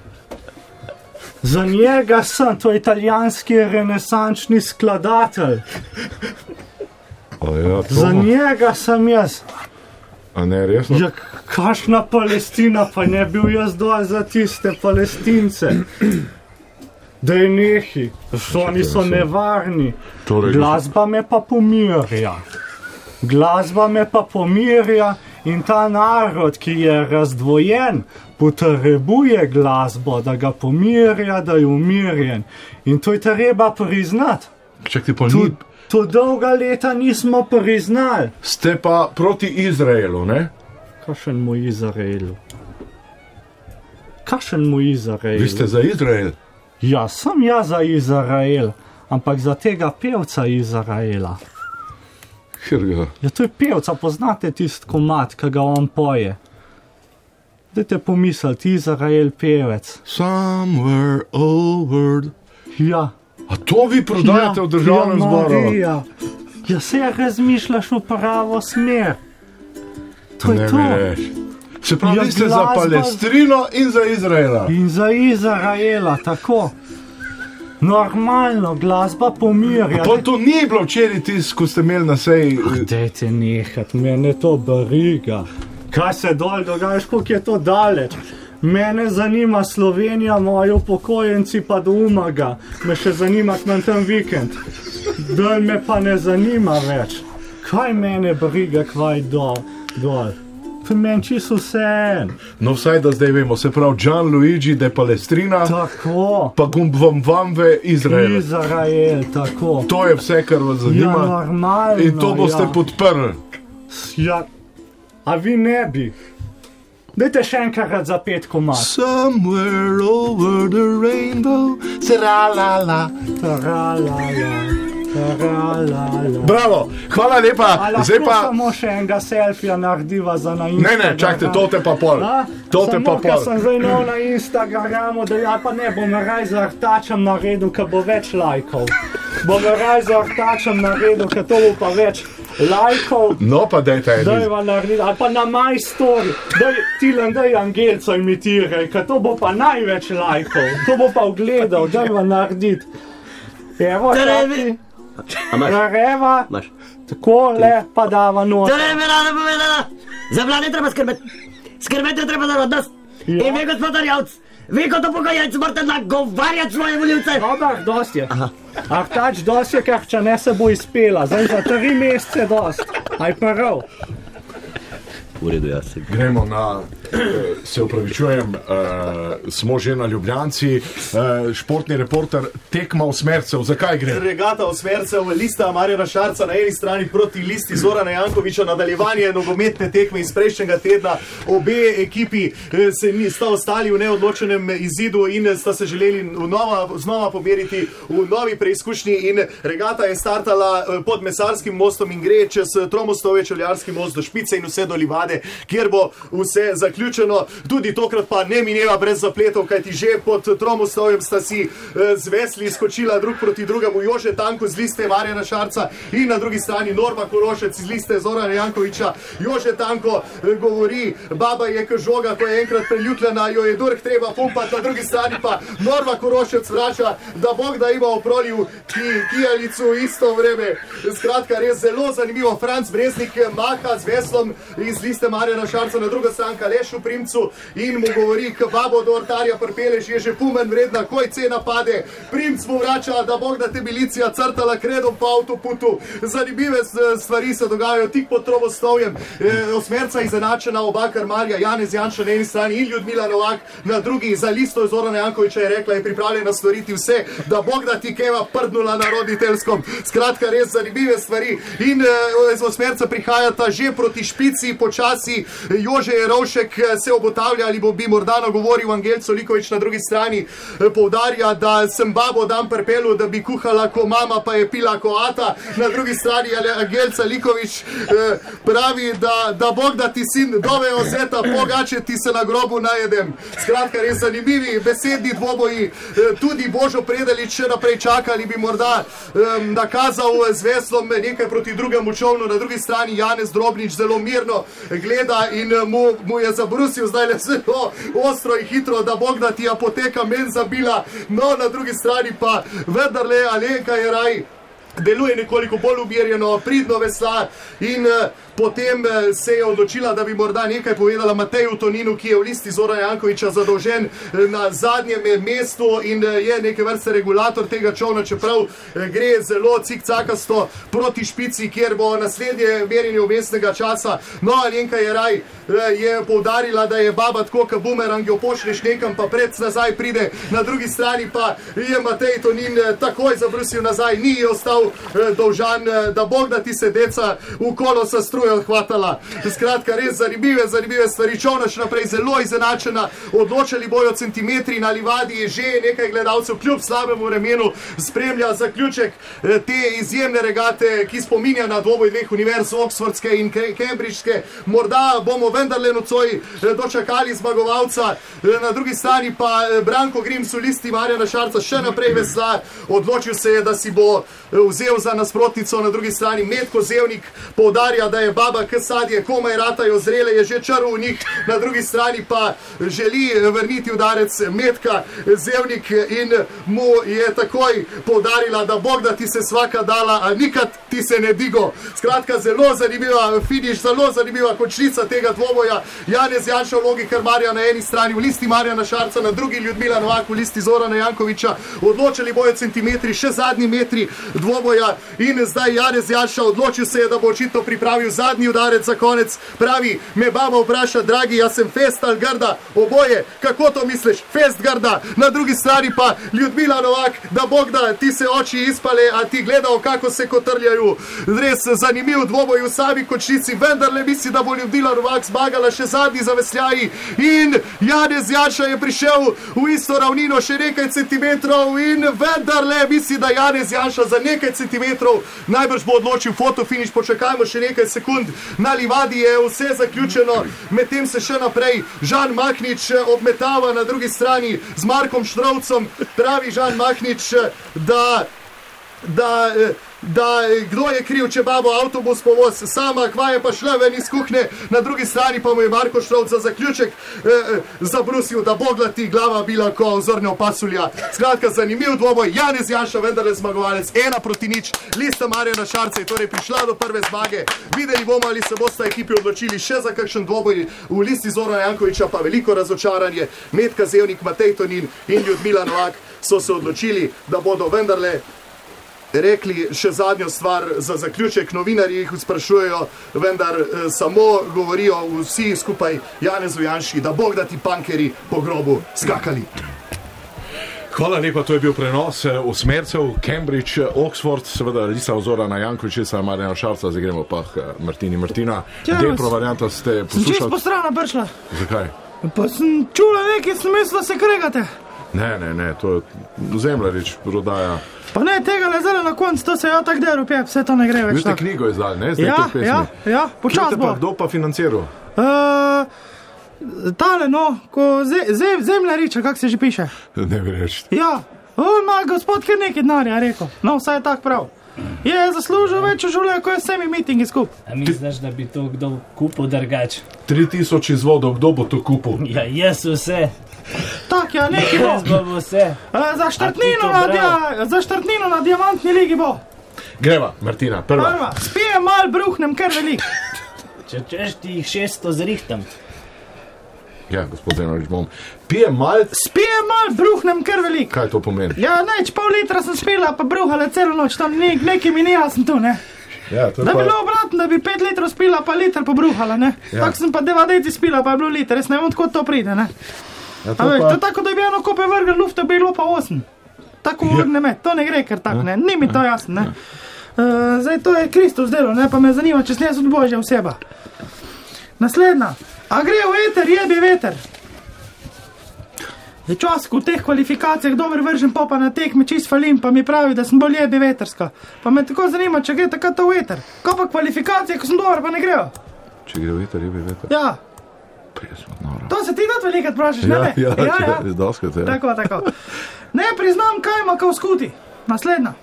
Za njega sem, to je italijanski renesančni skladatelj. Za njega sem jaz. A ne, resno? Ja, kakšna Palestina, pa ne bil jaz dol za tiste Palestince. Da je nehi, oni so nevarni. Glasba me pa pomirja. Glasba me pa pomirja in ta narod, ki je razdvojen, potrebuje glasbo, da ga pomirja, da je umirjen. In to je treba priznati. Čakaj, pa ni... To dolga leta nismo priznali. Ste pa proti Izraelu, ne? Kakšen mu Izraelu? Kakšen mu Izraelu? Vi ste za Izrael? Ja, sem jaz za Izrael, ampak za tega pevca Izraela. Hrga. Ja, to je pevca, poznate tist komad, ki ga on poje. Dajte pomisliti, Izrael pevec. Somewhere over... Ja. A to vi prodajate v državnem zboru? Ja, se razmišljaš v pravo smer. To je to. Se pravi, vi ste za Palestino in za Izraela. In za Izraela, tako. Normalno, glasba pomirja. Pa to ni bilo včeraj tisto, ko ste imeli na seji. Dajte nehat, mene to briga. Kaj se dol dogajaš, koliko je to daleč? Mene zanima Slovenija, moji upokojenci pa do Umaga. Me še zanima, k nam tam vikend. Dol me pa ne zanima več. Kaj mene briga, kvaj dol? To meni čisto vse en. No vsaj da zdaj vemo, se pravi Gianluigi de Palestrina. Tako. Pa vam v Izrael. Izrael, tako. To je vse, kar vas zanima. Ja, normalno. In to boste podprli. Ja, a vi ne bi. Dajte še enkrat za 5 komad. Somewhere over the rainbow, tra-la-la, tra-la-la. Bravo, hvala lepa. A lahko samo še enega selfija narediva za na Instagramu? Ne, čakajte, to te pa pol. Samo, ker sem zdaj nov na Instagramu, da ja pa ne, bom raj z Artačem naredil, ker bo več lajkov. Bom raj z Artačem naredil, ker to bo pa več lajkov. No pa dajte eni. Dajva narediti, ali pa na My Story. Daj Angelco imitiraj, ker to bo pa največ lajkov. To bo pa ugledal, dajva narediti. Evo, čaki. Reva, takole pa dava noč. To je bila napovedala. Za vlade treba skrbeti. Skrbeti treba za odnos. In vi, gospod Erjavc, vi kot upokojenci morate nagovarjati svoje voljivce. Dobar, dost je. Artač, dost je, ker če ne se bo izpela. Zdaj za 3 mesece dost. Aj prav. V redu, jaz se. Gremo na, se upravičujem, smo že na Ljubljanci, športni reporter, tekma Osmercev, zakaj gre? Regata Osmercev, lista Marjana Šarca na eni strani proti listi Zorana Jankovića, nadaljevanje nogometne tekme iz prejšnjega tedna. Obe ekipi sta ostali v neodločenem izidu in sta se želeli znova pomeriti v novi preizkušnji in regata je startala pod Mesarskim mostom in gre čez Tromostove, Čevljarski most do Špice in vse do Livade. napade, kjer bo vse zaključeno. Tudi tokrat pa ne mineva brez zapletov, kajti že pod Tromostovjem sta si z vesli skočila drug proti drugemu Jože Tanko z liste Marjana Šarca in na drugi strani Norma Korošec z liste Zorana Jankovića. Jože Tanko govori, baba je žoga, ko je enkrat preljutljena, jo je durh treba pumpati, na drugi strani pa Norma Korošec vrača, da Bog da ima oproljiv kijalicu v isto vreme. Skratka, res zelo zanimivo. Franc Breznik maha z veslom iz liste Marjana Šarca, na druga stranka Lešu Primcu in mu govori, k babo do ortarja prpeleš, je že pumen vredna, koj cena pade. Primc mu vrača, da Bog da te milicija crtala kredom po avtoputu. Zanimive stvari se dogajajo tik pod Tromostovjem. Osmerca izenačena, oba karmarja, Janez Janša na eni strani in Ljudmila Novak na drugi. Za listo Zorana Jankovića je rekla, je pripravljena storiti vse, da Bog da ti keva prdnula na roditeljskom. Skratka, res zanimive stvari. In z osmerca prihajata že proti špici, počasi. Jože Jerovšek se obotavlja, ali bi morda nagovoril Angelco Liković na drugi strani. Poudarja, da sem babo dan prpelu, da bi kuhala ko mama, pa je pila ko ata. Na drugi strani Angelca Liković pravi, da Bog da ti sin dove oseta, pogače ti se na grobu najedem. Skratka, res zanimivi besedni dvoboji. Tudi Božo Predalič še naprej čakali, bi morda nakazal z veslom nekaj proti drugemu čovnu. Na drugi strani Janez Drobnič zelo mirno gleda in mu je zabrusil zdaj le zelo ostro in hitro, da Bog da ti apoteka men zabila. No, na drugi strani pa vendarle Alenka Jeraj deluje nekoliko bolj umirjeno, pridno vesla in potem se je odločila, da bi morda nekaj povedala Mateju Toninu, ki je v listi Zorana Jankovića zadolžen na zadnjem mestu in je neke vrste regulator tega čovna, čeprav gre zelo cikcakasto proti špici, kjer bo naslednje merjenje vmesnega časa. No, Alenka Jeraj je poudarila, da je baba tako, ka bumerang, jo pošleš nekam, pa pred nazaj pride. Na drugi strani pa je Matej Tonin takoj zabrusil nazaj, ni je ostal dolžan, da Bog da ti se deca v kolo sa strujo odhvatala. Skratka, res zanimive stvari. Čovna še naprej zelo izenačena, odločali bojo centimetri. Na livadi je že nekaj gledalcev kljub slabemu vremenu spremlja zaključek te izjemne regate, ki spominja na dvoboj dveh univerz, Oxfordske in Cambridgeške. Morda bomo vendarle nocoj dočakali zmagovalca. Na drugi strani pa Branko Grims v listi Marjana Šarca še naprej vesla. Odločil se je, da si bo vzel za nasprotnico. Na drugi strani Metko Zevnik poudarja, da je baba k sadje, komaj ratajo zrele, je že črv v njih. Na drugi strani pa želi vrniti udarec Metka Zevnik in mu je takoj poudarila, da Bog da ti se svaka dala, a nikad ti se ne digo. Skratka, zelo zanimiva finiš, zelo zanimiva končnica tega dvoboja. Janez Janša v vlogi karmarja na eni strani, v listi Marjana Šarca, na drugi Ljudmila Novak v listi Zorana Jankovića. Odločili bojo centimetri, še zadnji metri dvoboja in zdaj Janez Janša odločil se je, da bo očitno pripravil zadnji udarec za konec. Pravi, me baba vpraša, dragi, jaz sem fest ali grda? Oboje, kako to misliš? Fest grda. Na drugi strani pa Ljudmila Novak, da Bog da ti se oči ispale, a ti gledal, kako se kotrljajo. Res zanimiv dvoboj v sami končnici, vendarle misli, da bo Ljudmila Novak zmagala, še zadnji zavesljaji in Janez Janša je prišel v isto ravnino, še nekaj centimetrov in vendarle misli, da Janez Janša za nekaj centimetrov najbrž bo odločil fotofiniš. Počakajmo še nekaj sekund. Na livadi je vse zaključeno, medtem se še naprej Žan Mahnič obmetava na drugi strani z Markom Štrovcem. Pravi Žan Mahnič, da kdo je kriv, če babo avtobus povoz sama, kva je pa šla ven iz kuhne. Na drugi strani pa mu je Marko Štrovc za zaključek zabrusil, da Bogla ti glava bila ko ozornjo pasulja. Skratka, zanimiv dvoboj. Janez Janša vendarle zmagovalec, 1-0. Lista Marjana Šarca je torej prišla do prve zmage. Videli bomo, ali se bosta ekipi odločili še za kakšen dvoboj. V listi Zorana Jankovića pa veliko razočaranje. Metka Zevnik, Matej Tonin in Ljudmila Novak so se odločili, da bodo vendarle rekli še zadnjo stvar za zaključek. Novinarji jih sprašujejo, vendar samo govorijo vsi skupaj Janezu Janši, da Bog da ti pankeri po grobu skakali. Hvala lepa, to je bil prenos osmercev, Cambridge, Oxford, seveda lista Zorana Jankovića, Marjana Šarca, zdaj gremo pa Martini Martina. Depro varianta ste poslušali? Sem čisto po strana prišla. Zakaj? Pa sem čula nekaj, sem mislila, se kregate. Ne, to je Zemljarič prodaja. Pa ne, tega le zdaj na koncu, to se je tako dero, vse to ne gre več. Veste, knjigo je zdaj, ne? Ja, počas bo. Kdo pa financiral? Tale, no, ko zemljariča, kak se že piše. Ne bi reči. Ja, on ima gospod kar nekaj denarja, rekel. No, vsaj tak prav. Je zaslužil več v življenju, ko je vsemi mitingi skup. A misliš, da bi to kdo kupil drugače? 3000 izvodov, kdo bo to kupil? Ja, jaz vse. Tak, ja, nekaj bo. Jaz bom vse. Za štartnino na diamantni ligi bo. Greva, Martina, prva. Spijem mal, bruhnem kar velik. Če češ ti jih 600 zrihtam. Ja, gospod Zenovič, bom. Spijem mal, bruhnem kar velik. Kaj to pomeni? Ja, neč, pol litra sem spila, pa bruhala celo noč, tam nekaj minila sem tu, ne. Ja, to je da bi bilo obratno, da bi 5 litrov spila, pa liter pobruhala, ne. Ja. Tako sem pa 9 spila, pa je bilo liter, res ne vem, odkot to pride, ne. Ja, to je tako, da bi eno kope vrgel lufta, bi bilo pa 8. Tako vrgne me, to ne gre kar tak, ne, ni mi to jasno, ne. Zdaj to je Kristus delo, ne, pa me zanima, če sem jaz od Božja oseba. Naslednja. A gre v eter, jebi veter. Je čas, ko v teh kvalifikacijah dober vržen popa na tekme, čist falim, pa mi pravi, da sem bolj jebi veterska. Pa me tako zanima, če gre takrat to v eter. Ko pa kvalifikacije, ko sem dober, pa ne grejo. Če gre v eter, jebi veter. Ja. To se ti tudi velikrat vprašaš, ne? Ja, doskrat, ja. Tako. Ne priznam, kaj ima kao skuti. Naslednja.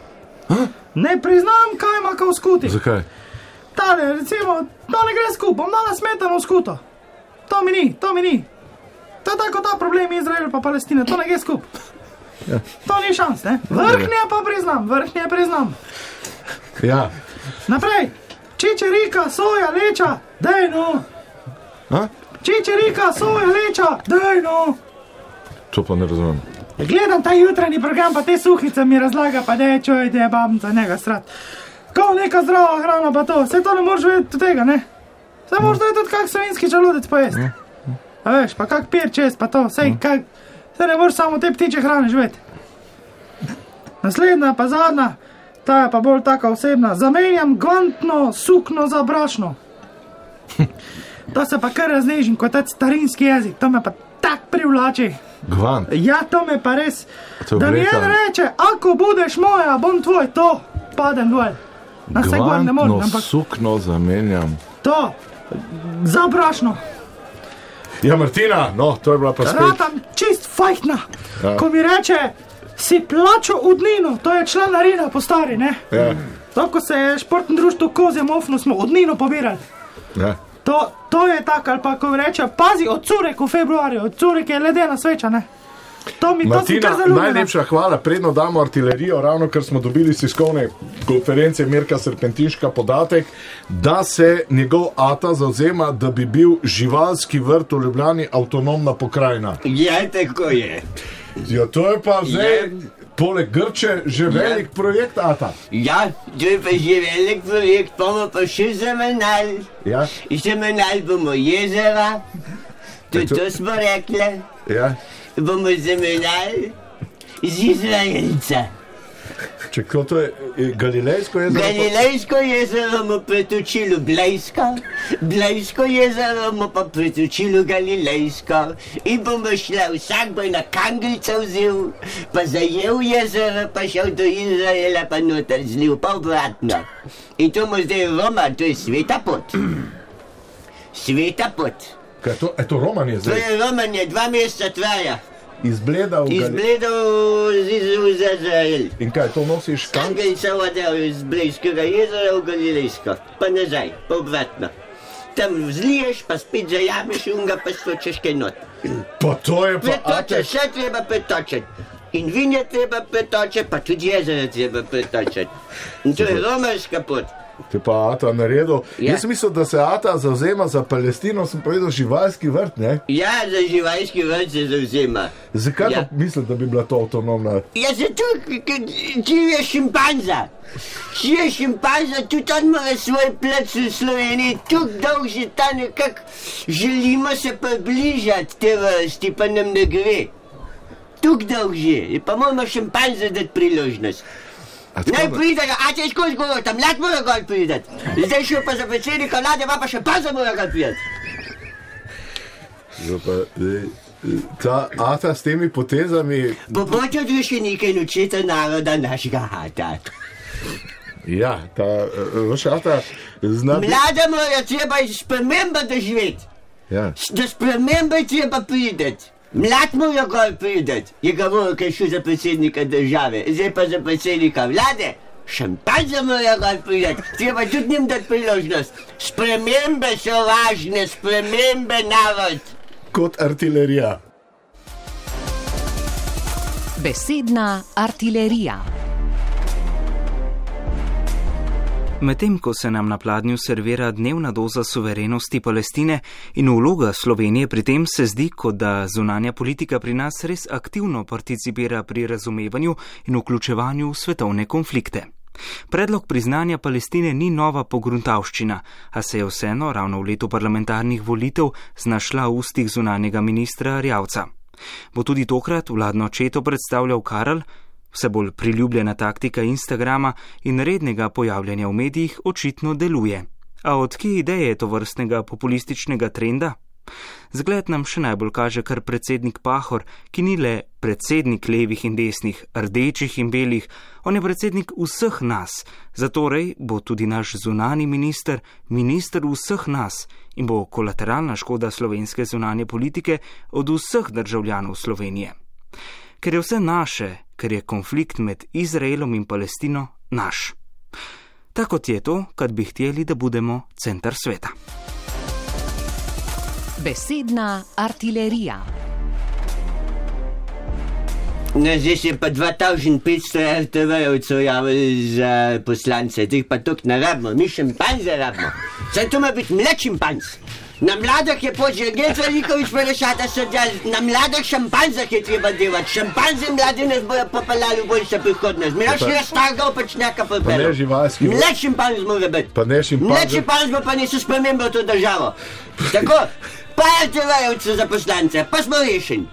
Ne priznam, kaj ima kao skuti. Zakaj? Tale, recimo, to ne gre skup, bom dala smetano v skuto. To mi ni. To je tako ta problem Izrael pa Palestine, to ne gre skup. Ja. To ni šans, ne? Vrhnje pa priznam. Ja. Naprej. Čičerika, soja, leča, dej no. Čičerika, soja, leča, dej no. To pa ne razumem. Gledam ta jutranji program, pa te suhice mi razlaga, pa dej čoj, dej babnica, njega strat. Kao neka zdrava hrana pa to, vse to ne moraš vedeti tega, ne? Vse moraš vedeti tudi kak svinjski žaludec pojesti. A veš, pa kak pir čest pa to, vse ne moraš samo te ptiče hrane živeti. Naslednja pa zadnja, ta je pa bolj taka osebna. Zamenjam gvantno sukno za brašno. To se pa kar raznežim, kot je starinski jezik, to me pa tak privlači. Gvant? Ja, to me pa res. Da mi en reče, ako budeš moja, bom tvoj, to padem dol. Gvantno sukno zamenjam. To, za brašno. Ja, Martina, no, to je bila pa spet. Ratam čist fajtna, ko mi reče, si plačal udnino, to je članarina po stari, ne? Ja. To, ko se je športno društvo Kozje Mofno, smo udnino pobirali. Ja. To je tako, ali pa ko mi reče, pazi, od curek v februarju, od curek je ledena sveča, ne? Martina, najlepša hvala, predno damo artilerijo, ravno ker smo dobili s tiskovne konference Mirka Serpentinška podatek, da se njegov ata zauzema, da bi bil živalski vrt v Ljubljani avtonomna pokrajina. Ja, tako je. Ja, to je pa zdaj, poleg Grče, že velik projekt ata. Ja, to je pa že velik projekt, bomo pa še zamenjali. Ja. Zamenjali bomo jezera, tudi to smo rekli. Ja. Bomo zamenjali z Izraelca. Če kako to je Galilejsko jezero? Galilejsko jezero bomo pretočili v Blejsko, Blejsko jezero bomo pa pretočili v Galilejsko in bomo šla vsak bo na kanglica vzel, pa zajel jezero, pa šel do Izraela, pa noter zlil, pa obratno. In to bomo zdaj Roma, to je sveta pot. Sveta pot. Kaj je to romanje zdaj? To je romanje, 2 meseca traja. Izbledal z Izrael. In kaj, to nosiš kam? Kanglica vodev iz Blejskega jezera v Galilejsko, pa nazaj, pa obratno. Tam vzliješ, pa spet zajameš in ga pa stočeš kaj not. Pa to je pa Pretočeš, vse treba pretočiti. In vinje treba pretočiti, pa tudi jezero treba pretočiti. In to je romarska pot. Te pa ata naredil. Ja. Jaz mislim, da se ata zauzema za Palestino, sem povedal živalski vrt, ne? Ja, za živalski vrt se zauzema. Zakaj pa mislim, da bi bila to avtonomna? Ja, zato, če je šimpanza. Če je šimpanza, tudi on mora svoj plac v Sloveniji, tukaj dolg že ta nekak, želimo se približati te vrsti, pa nam ne gre. Tukaj dolg že, pa moramo šimpanza dati priložnost. Naj pride, a če skozi govor, tam mlad mora gol prideti. Zdaj šel pa za predsednika vlade, pa še paza mora gol prideti. Ta ata s temi potezami... Bo bote odviše nekaj učitelj naroda našega ata. Ja, Rošata zna... Mlade morajo treba spremembe doživeti. Ja. Do spremembe treba prideti. Mlad mora gor prideti. Je govoril, kaj šel za predsednika države, zdaj pa za predsednika vlade. Šimpanze mora gor prideti. Treba tudi njim dati priložnost. Spremembe so važne, spremembe narod. Kot artilerija. Besedna artilerija. Medtem ko se nam na pladnju servira dnevna doza suverenosti Palestine in vloga Slovenije pri tem, se zdi, kot da zunanja politika pri nas res aktivno participira pri razumevanju in vključevanju v svetovne konflikte. Predlog priznanja Palestine ni nova pogruntavščina, a se je vseeno ravno v letu parlamentarnih volitev znašla v ustih zunanjega ministra Erjavca. Bo tudi tokrat vladno četo predstavljal Karel? Vse bolj priljubljena taktika Instagrama in rednega pojavljanja v medijih očitno deluje. A odkje ideje tovrstnega populističnega trenda? Zgled nam še najbolj kaže kar predsednik Pahor, ki ni le predsednik levih in desnih, rdečih in belih, on je predsednik vseh nas. Zatorej bo tudi naš zunani minister vseh nas in bo kolateralna škoda slovenske zunanje politike od vseh državljanov Slovenije. Ker je vse naše, ker je konflikt med Izraelom in Palestino naš. Tako je to, kad bi htjeli, da budemo centar sveta. Besedna artilerija. No, zdaj se pa 2500 RTV-jevcev javili za poslance, teh pa tok ne rabimo, mi šimpanze rabimo. Saj to ima biti mlad šimpanz. Na mladih je počel, Genco Likovič pa Rošata so delali, na mladih šimpanzah je treba delati. Šimpanze mladi nas bojo popeljali v boljša prihodnost. Mi naš res starega opečnjaka popeljali. Mlad šimpanz mora biti. Mlad šimpanz bo pa niso spremembe v to državo. Tako, pa RTV-jevcev za poslance, pa smo rešeni.